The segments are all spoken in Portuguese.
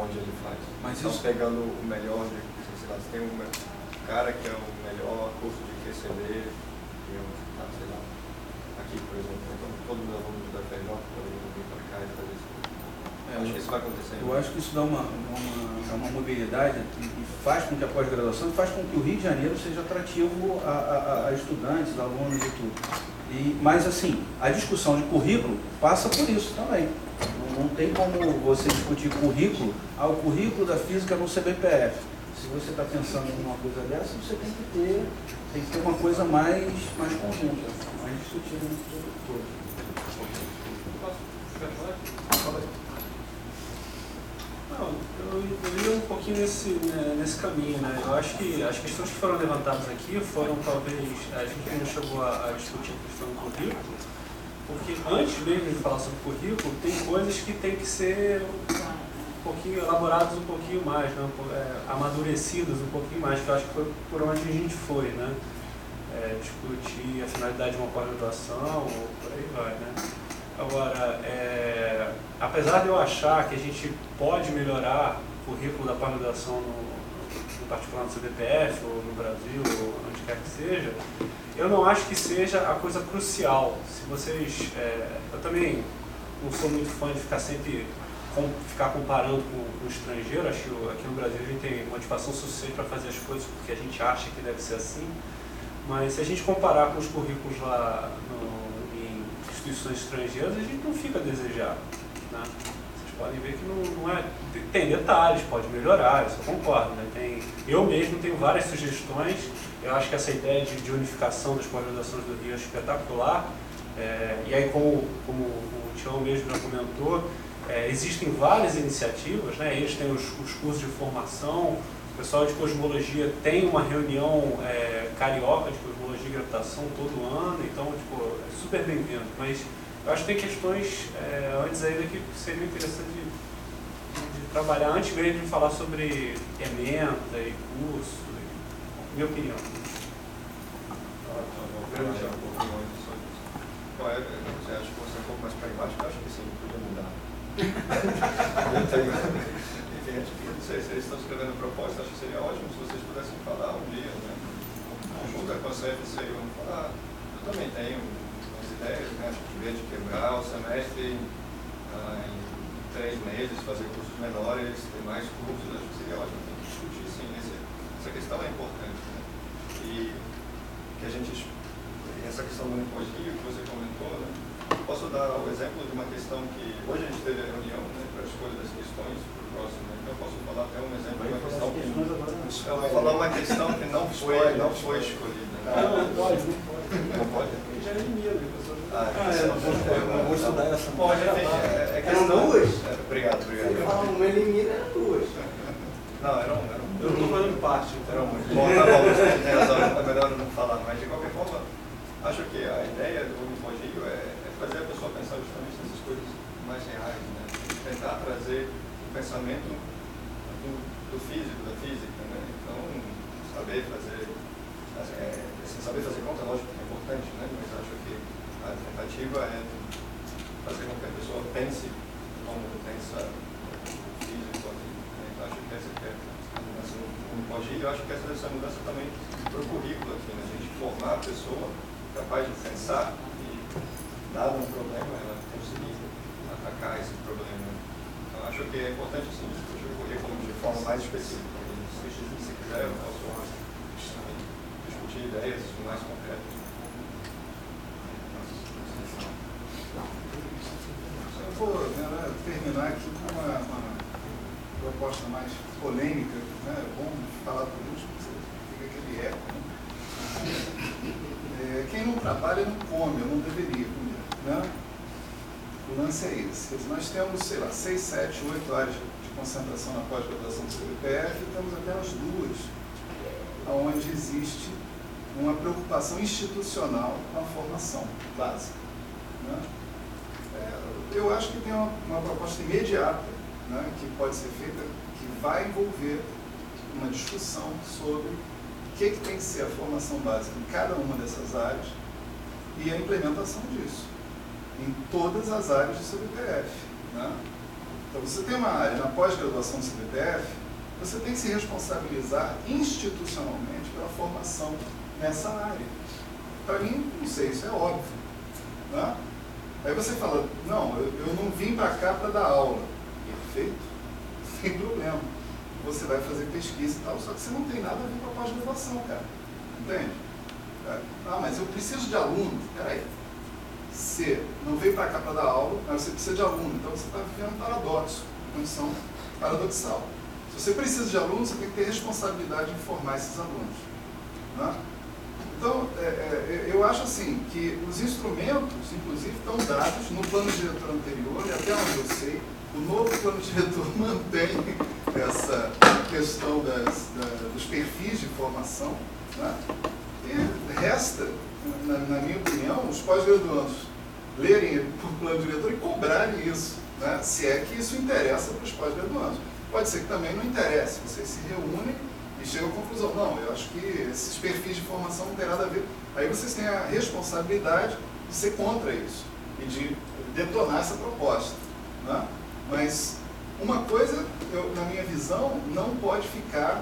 onde ele faz. Mas então, isso... pegando o melhor, sei lá, se tem um cara que é o melhor curso de QCD, que é sei lá, aqui, por exemplo, então todos os alunos da FRJ podem vir para cá e fazer isso. Acho que isso vai acontecer. Eu acho que isso dá uma mobilidade e faz com que a pós-graduação, faz com que o Rio de Janeiro seja atrativo a estudantes, a alunos e tudo. Mas assim, a discussão de currículo passa por isso também. Não tem como você discutir currículo, o currículo da física no CBPF. Se você está pensando em uma coisa dessa, você tem que ter uma coisa mais conjunta, mais discutida no todo. Não, eu ia um pouquinho nesse caminho, né? Eu acho que as questões que foram levantadas aqui foram talvez, a gente não chegou a discutir a questão do currículo, porque antes mesmo de falar sobre currículo, tem coisas que tem que ser um pouquinho elaboradas um pouquinho mais, né? Amadurecidas um pouquinho mais, que eu acho que foi por onde a gente foi, né? Discutir a finalidade de uma pós-graduação, ou por aí vai, né? Agora, apesar de eu achar que a gente pode melhorar o currículo da pós-graduação no particular no CBPF, ou no Brasil, ou onde quer que seja, eu não acho que seja a coisa crucial. Se vocês... eu também não sou muito fã de ficar comparando com o estrangeiro. Acho que aqui no Brasil a gente tem motivação suficiente para fazer as coisas porque a gente acha que deve ser assim. Mas se a gente comparar com os currículos lá em instituições estrangeiras, a gente não fica a desejar, né? Vocês podem ver que não é... Tem detalhes, pode melhorar, isso eu concordo, né? Eu mesmo tenho várias sugestões. Eu acho que essa ideia de unificação das pós-graduações do Rio é espetacular. E aí, como o Tião mesmo já comentou, existem várias iniciativas, né? Eles têm os cursos de formação. O pessoal de cosmologia tem uma reunião carioca de cosmologia e gravitação todo ano, então é super bem-vindo. Mas eu acho que tem questões antes ainda que seria interessante de trabalhar antes mesmo de falar sobre ementa e curso, minha opinião. Você acha que você é um pouco mais pragmático? Eu acho que sim, podia mudar. Não sei se eles estão escrevendo proposta, acho que seria ótimo se vocês pudessem falar um dia, né? Junto com a CFC, vamos falar. Eu também tenho umas ideias, né? Acho que em vez de quebrar o semestre em 3 meses, fazer cursos menores, ter mais cursos, acho que seria ótimo. Tem que discutir, sim, essa questão é importante, né? E que a gente, essa questão do impositivo que você comentou, né? Posso dar o exemplo de uma questão que hoje a gente teve a reunião, né, para a escolha das questões para o próximo, né? Então eu posso falar até um exemplo de uma questão que eu vou falar uma questão que não foi escolhida. Não pode. Não pode? Já elimina, professor. Eu vou estudar essa. Pode, Eram duas? Obrigado. Você fala uma elimina, eram duas. Não, eram. Eu estou fazendo parte. Eram muito. Bom, tá bom, você tem razão, é melhor não falar, mas de qualquer forma, acho que a ideia do Unipogio é fazer a pessoa pensar justamente nessas coisas mais reais, né? Tentar trazer o pensamento do físico, da física, né? Então, saber fazer conta, lógico que é importante, né? Mas acho que a tentativa é fazer com que a pessoa pense como pensa o físico, né? Então, acho que essa é a mudança no Unipogio. Eu acho que essa deve ser a mudança também para o currículo aqui, né? A gente formar a pessoa capaz de pensar e, dado um problema, ela conseguir atacar esse problema. Então, acho que é importante, sim, discutir o currículo de forma mais específica. Se quiser, eu posso discutir ideias mais concretas. Eu vou terminar aqui com uma proposta mais polêmica, né? É bom falar por último, fica aquele eco, né? Quem não trabalha não come, eu não deveria comer, né? O lance é esse. Nós temos, sei lá, 6, 7, 8 áreas de concentração na pós-graduação do CBPF e temos apenas 2 onde existe uma preocupação institucional com a formação básica, né? Eu acho que tem uma proposta imediata, né, que pode ser feita, que vai envolver uma discussão sobre o que tem que ser a formação básica em cada uma dessas áreas e a implementação disso em todas as áreas do CBPF, né? Então, você tem uma área na pós-graduação do CBPF, você tem que se responsabilizar institucionalmente pela formação nessa área. Para mim, não sei, isso é óbvio. Né? Aí você fala, não, eu não vim para cá para dar aula. Perfeito, sem problema. Você vai fazer pesquisa e tal, só que você não tem nada a ver com a pós-graduação, cara. Entende? Ah, mas eu preciso de aluno. Peraí. Você não veio para cá para dar aula, mas você precisa de aluno. Então você está vivendo um paradoxo, uma condição paradoxal. Se você precisa de aluno, você tem que ter responsabilidade em formar esses alunos. Né? Então, eu acho assim, que os instrumentos, inclusive, estão dados no plano diretor anterior, e até onde eu sei, o novo plano diretor mantém essa questão dos perfis de formação. Né? E resta, na minha opinião, os pós-graduandos lerem o plano diretor e cobrarem isso, né? Se é que isso interessa para os pós-graduandos. Pode ser que também não interesse, vocês se reúnem e chegam à conclusão, não, eu acho que esses perfis de formação não tem nada a ver. Aí vocês têm a responsabilidade de ser contra isso e de detonar essa proposta. Né? Mas uma coisa, na minha visão, não pode ficar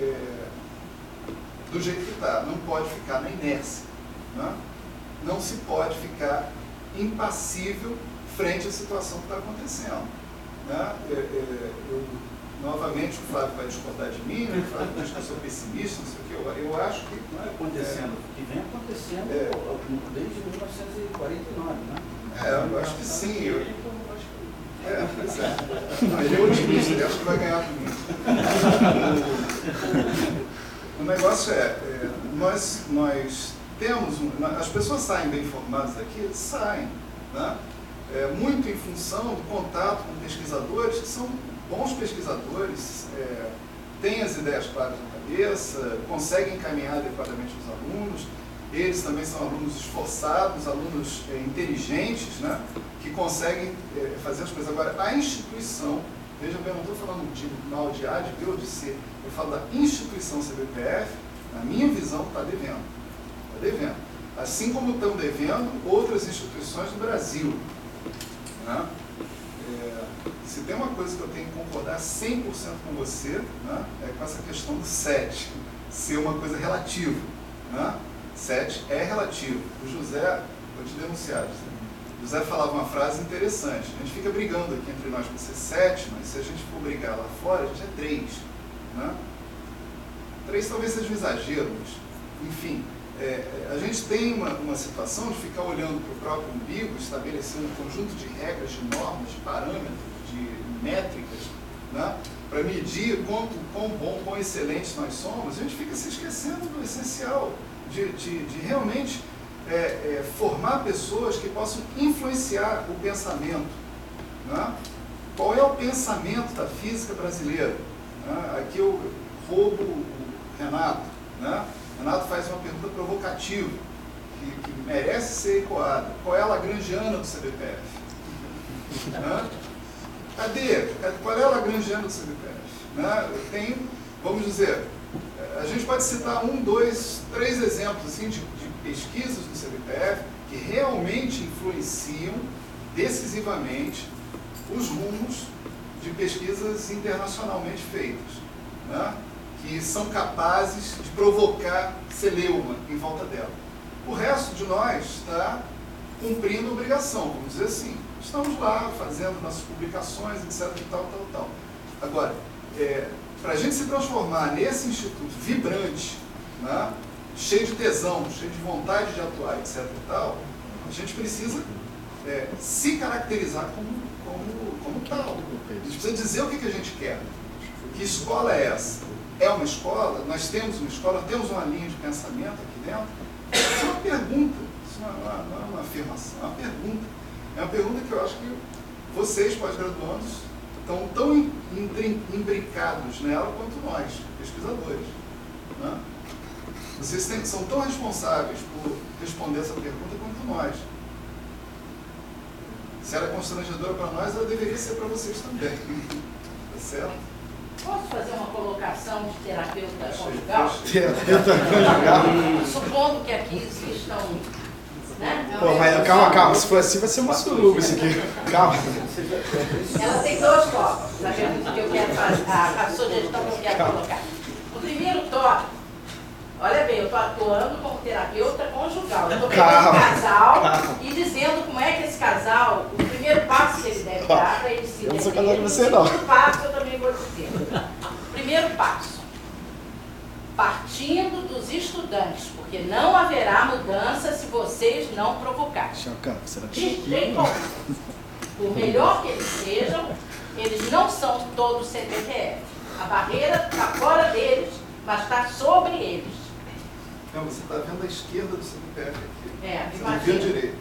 do jeito que está, não pode ficar na inércia. Né? Não se pode ficar impassível frente à situação que está acontecendo. Né? Novamente, o Flávio vai discordar de mim, o Flávio diz que eu sou pessimista, não sei o que, eu acho que... Não é acontecendo, o que vem acontecendo desde 1949, né? Eu acho que sim. Pois é. Não, ele é otimista, ele acha que vai ganhar comigo. O negócio nós temos, as pessoas saem bem informadas daqui, saem, né? Muito em função do contato com pesquisadores, que são bons pesquisadores, têm as ideias claras na cabeça, conseguem encaminhar adequadamente os alunos, eles também são alunos esforçados, alunos inteligentes, né? Que conseguem fazer as coisas. Agora, a instituição, veja bem, eu não estou falando mal de A, de B ou de C, eu falo da instituição CBPF, na minha visão, está devendo. Está devendo. Assim como estão devendo outras instituições do Brasil. Né? Se tem uma coisa que eu tenho que concordar 100% com você, né, é com essa questão do 7 ser uma coisa relativa. Né? 7 é relativo. O José, vou te denunciar, José falava uma frase interessante. A gente fica brigando aqui entre nós para ser 7, mas se a gente for brigar lá fora, a gente é 3. Né? 3 talvez seja um exagero, mas, enfim, a gente tem uma situação de ficar olhando para o próprio umbigo, estabelecendo um conjunto de regras, de normas, de parâmetros, de métricas, né, para medir quão bom, quão excelentes nós somos. A gente fica se esquecendo do essencial, de realmente formar pessoas que possam influenciar o pensamento. Né? Qual é o pensamento da física brasileira? Né? Aqui eu roubo o Renato. Né? Renato faz uma pergunta provocativa, que merece ser ecoada. Qual é a lagrangiana do CBPF? Né? Cadê? Qual é a lagrangiana do CBPF? Né? Tem, vamos dizer, a gente pode citar 1, 2, 3 exemplos assim, de pesquisas do CBPF que realmente influenciam decisivamente os rumos de pesquisas internacionalmente feitas, né? Que são capazes de provocar celeuma em volta dela. O resto de nós está cumprindo a obrigação, vamos dizer assim. Estamos lá fazendo nossas publicações, etc. E tal. Agora, para a gente se transformar nesse instituto vibrante, né, cheio de tesão, cheio de vontade de atuar, etc. E tal, a gente precisa se caracterizar como tal. A gente precisa dizer o que a gente quer. Que escola é essa? É uma escola? Nós temos uma escola? Temos uma linha de pensamento aqui dentro? Isso é uma pergunta, isso não é uma afirmação, é uma pergunta. É uma pergunta que eu acho que vocês, pós-graduandos, estão tão imbricados nela quanto nós, pesquisadores. Né? Vocês são tão responsáveis por responder essa pergunta quanto nós. Se ela é constrangedora para nós, ela deveria ser para vocês também. Tá certo? Posso fazer uma colocação de terapeuta conjugal? Terapeuta conjugal. Supondo que aqui existam né? Pô, mas calma, se for assim vai ser uma suruba isso aqui. Calma. Ela tem 2 tópicos, a pergunta que eu quero fazer, a sugestão que eu quero colocar. O primeiro tópico, olha bem, eu estou atuando como terapeuta conjugal. Eu estou pegando um casal e dizendo como é que esse casal, o primeiro passo que ele deve dar para ele se Eu não sou defender. casal de você, não. O segundo passo eu também vou dizer. Primeiro passo, partindo dos estudantes, porque não haverá mudança se vocês não provocarem. Chacão, será De que... jeito algum. Por melhor que eles sejam, eles não são todos CPPF. A barreira está fora deles, mas está sobre eles. Não, você está vendo a esquerda do CPPF aqui. É, Você não viu direito.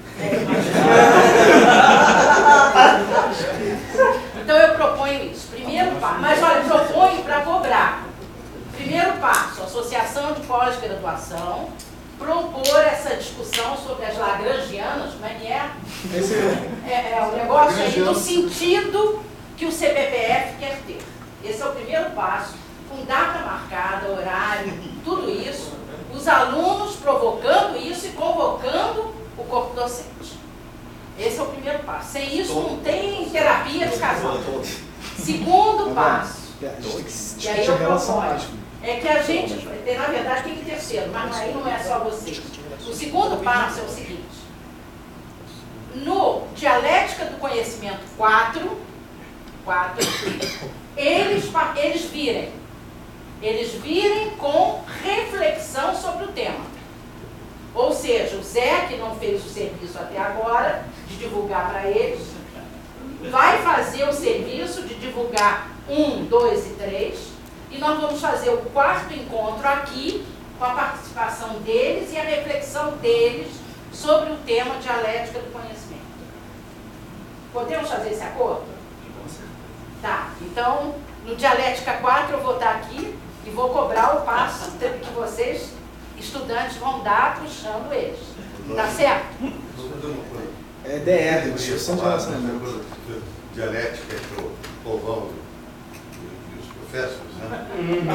Então eu proponho isso. Primeiro passo, mas olha, proponho para cobrar. Primeiro passo, associação de pós-graduação, propor essa discussão sobre as lagrangianas, como é que é? É o negócio aí no sentido que o CPPF quer ter. Esse é o primeiro passo, com data marcada, horário, tudo isso, os alunos provocando isso e convocando o corpo docente. Esse é o primeiro passo. Sem isso não tem terapia de casal. Segundo passo, e aí eu proponho, é que a gente, na verdade tem que terceiro, mas aí não é só você. O segundo passo é o seguinte: no Dialética do Conhecimento 4, eles virem com reflexão sobre o tema. Ou seja, o Zé, que não fez o serviço até agora, de divulgar para eles, vai fazer o serviço de divulgar 1, 2 e 3, e nós vamos fazer o 4º encontro aqui, com a participação deles e a reflexão deles sobre o tema Dialética do Conhecimento. Podemos fazer esse acordo? Tá, então, no Dialética 4 eu vou estar aqui e vou cobrar o passo que vocês, estudantes, vão dar puxando eles. Tá certo? É DR, discussão de relacionamento. Dialética entre o povão e os professores, né?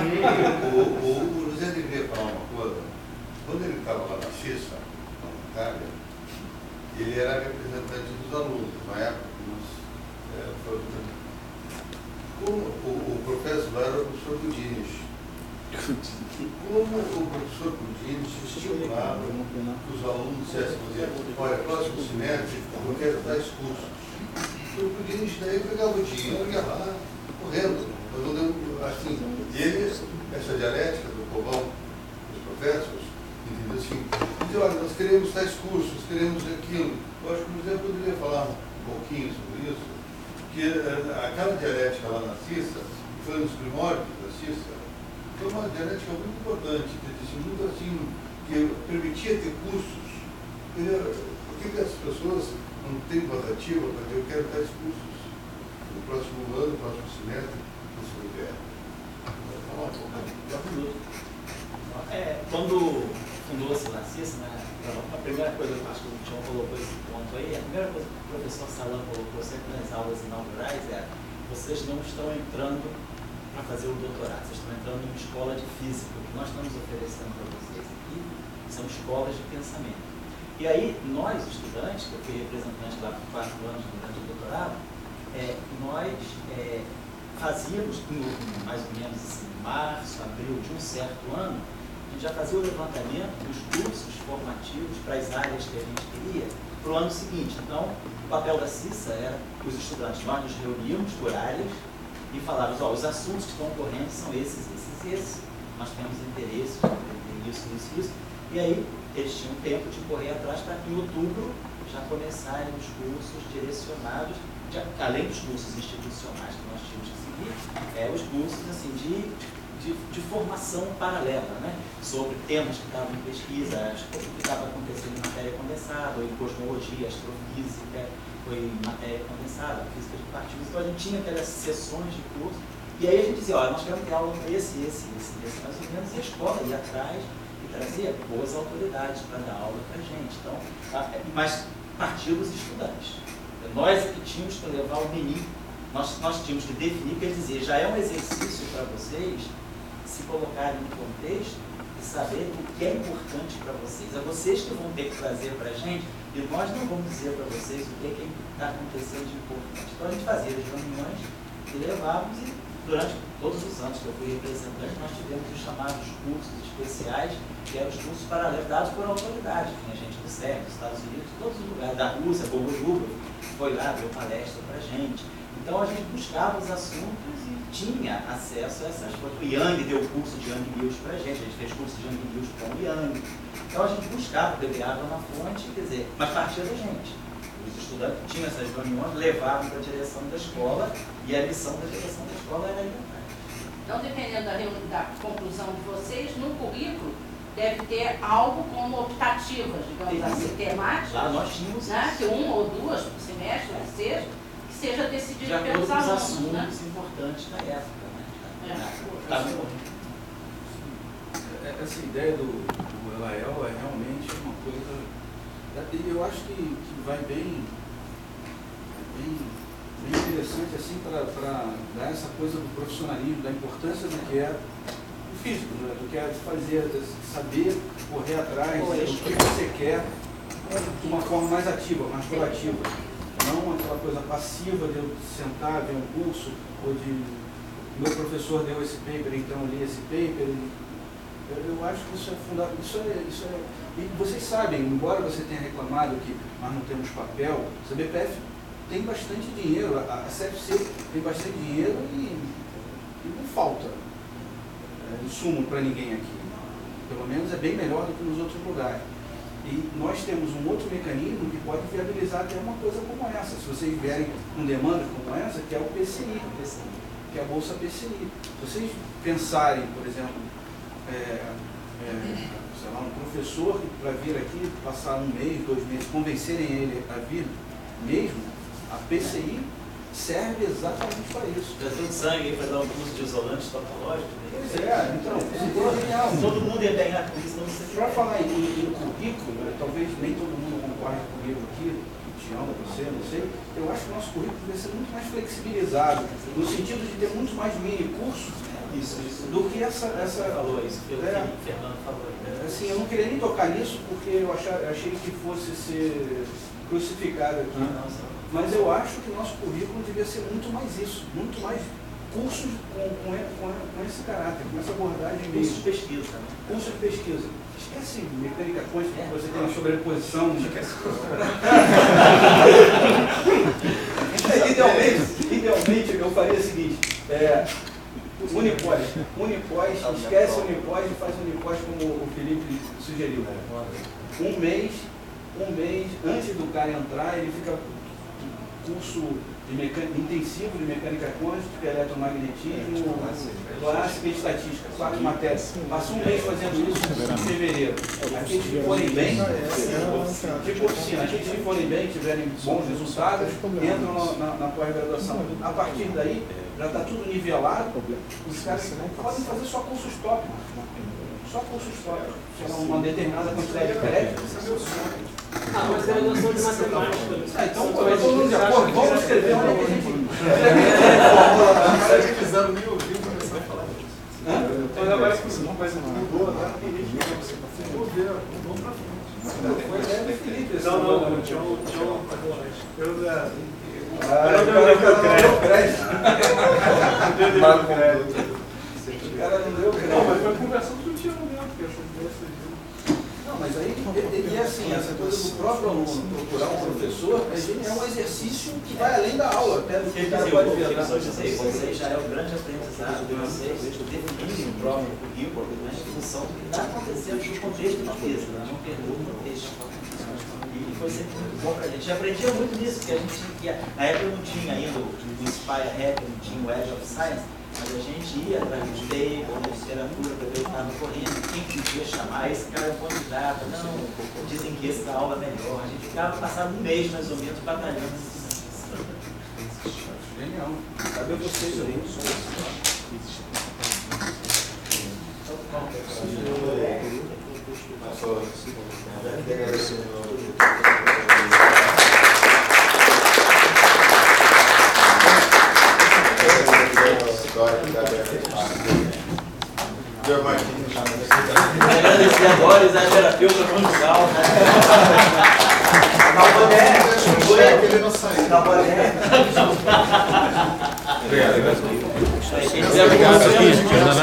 O José devia falar uma coisa. Quando ele estava lá na CISA, na Itália, ele era representante dos alunos, na época o professor lá era o professor Budines. Como o professor Budines estimulava que os alunos dissessem, olha, próximo semestre eu quero tais cursos. O Budines daí pegava o dinheiro e ia lá, correndo. Assim, e eles, essa dialética do povão, dos professores, entendeu assim, dizia, olha, nós queremos tais cursos, queremos aquilo. Eu acho que o José poderia falar um pouquinho sobre isso, que aquela dialética lá na CISA, que foi nos primórdios da CISA, foi uma dialética muito importante, que disse muito assim, que permitia ter cursos. Por que as pessoas não têm rotativa para dizer, eu quero tais cursos no próximo ano, no próximo semestre, no seu inverno? Quando fundou-se na CISA, né, a primeira coisa que eu acho que o Tião colocou esse ponto aí, a primeira coisa que o professor Salan colocou sempre nas aulas inaugurais é: vocês não estão entrando para fazer o doutorado, vocês estão entrando em uma escola de física. O que nós estamos oferecendo para vocês aqui são escolas de pensamento. E aí, nós, estudantes, que eu fui representante lá por 4 anos durante o doutorado, nós fazíamos, mais ou menos assim, março, abril de um certo ano, a gente já fazia o levantamento dos cursos formativos para as áreas que a gente queria para o ano seguinte. Então, o papel da CISA era os estudantes, nós nos reuníamos por áreas e falávamos, os assuntos que estão ocorrendo são esses. Nós temos interesse em isso. E aí, eles tinham tempo de correr atrás para que em outubro já começarem os cursos direcionados, além dos cursos institucionais que nós tínhamos que seguir, os cursos assim, de formação paralela, né? Sobre temas que estavam em pesquisa, o que estava acontecendo em matéria condensada, ou em cosmologia, astrofísica, ou em matéria condensada, física de partículas. Então a gente tinha aquelas sessões de curso, e aí a gente dizia, nós queremos ter aula esse, mais ou menos, e a escola ia atrás e trazia boas autoridades para dar aula para a gente. Então, mas partiu dos estudantes. Nós que tínhamos que levar o menino, nós tínhamos que definir, quer dizer, já é um exercício para vocês se colocarem no contexto e saber o que é importante para vocês. É vocês que vão ter que trazer para a gente, e nós não vamos dizer para vocês o que é que está acontecendo de importante. Então a gente fazia as reuniões e levávamos, e durante todos os anos que eu fui representante, nós tivemos os chamados cursos especiais, que eram os cursos paralelos dados por autoridade. Tinha gente do CERN, dos Estados Unidos, de todos os lugares, da Rússia, Bogojuba, foi lá, deu palestra para a gente. Então a gente buscava os assuntos e tinha acesso a essas coisas. O Yang deu curso de Yang News para a gente fez curso de Yang News com o Yang. Então a gente buscava, beber água na fonte, quer dizer, mas partia da gente. Os estudantes tinham essas reuniões, levavam para a direção da escola e a missão da direção da escola era alimentar. Então, dependendo da conclusão de vocês, no currículo deve ter algo como optativas, digamos assim, temáticas. Lá nós tínhamos, né, que uma ou duas por semestre, que seja decidido de acordo pelos com os alunos. assuntos, Né? importantes na época. Né? Tá Essa ideia do Elael é realmente uma coisa. Eu acho que vai bem interessante assim para dar essa coisa do profissionalismo, da importância do que é o físico, né? Do que é fazer, saber correr atrás do que você quer de uma forma mais ativa, mais proativa. Não aquela coisa passiva de eu sentar, ver um curso, ou de meu professor deu esse paper, então eu li esse paper. Eu acho que isso é fundamental. E vocês sabem, embora você tenha reclamado que nós não temos papel, a CBPF tem bastante dinheiro, a CFC tem bastante dinheiro e não falta insumo para ninguém aqui. Pelo menos é bem melhor do que nos outros lugares. E nós temos um outro mecanismo que pode viabilizar até uma coisa como essa. Se vocês vierem com demanda como essa, que é o PCI, que é a Bolsa PCI. Se vocês pensarem, por exemplo, sei lá, um professor para vir aqui, passar um mês, 2 meses, convencerem ele a vir mesmo, a PCI serve exatamente para isso. Já tem sangue para dar um curso de isolantes patológicos. Pois é, então, é genial. Todo mundo ia ganhar com isso, não sei. Para falar em currículo, talvez nem todo mundo concorde comigo aqui, Tião, você, não sei, eu acho que o nosso currículo deve ser muito mais flexibilizado, no sentido de ter muito mais mini cursos do que essa falou isso, pelo que o Fernando falou. Assim, eu não queria nem tocar nisso porque eu achei que fosse ser crucificado aqui. Mas eu acho que o nosso currículo devia ser muito mais isso, muito mais cursos com esse caráter, com essa abordagem mesmo. Curso de pesquisa. Curso de pesquisa. Esquece mecânica quântica, que você tem uma sobreposição. Idealmente, eu faria o seguinte, Unipós, esquece Unipós e faz Unipós como o Felipe sugeriu. Um mês antes do cara entrar, ele fica curso intensivo de mecânica quântica, eletromagnetismo, clássica e estatística, 4 matérias. Passa um mês fazendo isso em fevereiro. Aqueles que forem bem, tipo oficina, aqueles que forem bem, tiverem bons resultados, entram na pós-graduação. A partir daí, já está tudo nivelado, os caras podem fazer só cursos tópicos. Só cursos tópicos. Será uma determinada quantidade de créditos. Mas graduação de matemática. Então, todo mundo de acordo, vamos escrever onde é que a gente... Os caras que fizeram nem ouvir começar a falar disso. Mas agora que você não faz mudou, né? Vamos ver, vamos pra frente. Foi a ideia do Felipe. Não, o John pagou antes. Eu o cara não deu crédito. O cara não deu crédito. Não, mas foi conversando com o Tião mesmo, porque achou que desse. Não, mas aí, e assim, essa coisa do próprio aluno procurar um professor é um exercício que vai além da aula, até do que o cara pode ver. Vocês já é o grande aprendizado de vocês, definirem o próprio currículo, né, em função do que está acontecendo no contexto da mesa, não perder o contexto. E foi sempre muito bom para a gente. Eu aprendia muito nisso, porque a gente tinha, na época não tinha ainda o Inspire Hack, não tinha o Edge of Science, mas a gente ia atrás de paper, de literatura, para ver o que estava correndo, quem podia chamar, esse cara é um candidato, não, dizem que esse da aula é melhor. A gente ficava passado um mês mais ou menos batalhando. Genial. Cadê vocês aí? Senhor Martins. Agradecer agora a terapeuta conjugal, né? Ele não saiu. Obrigado.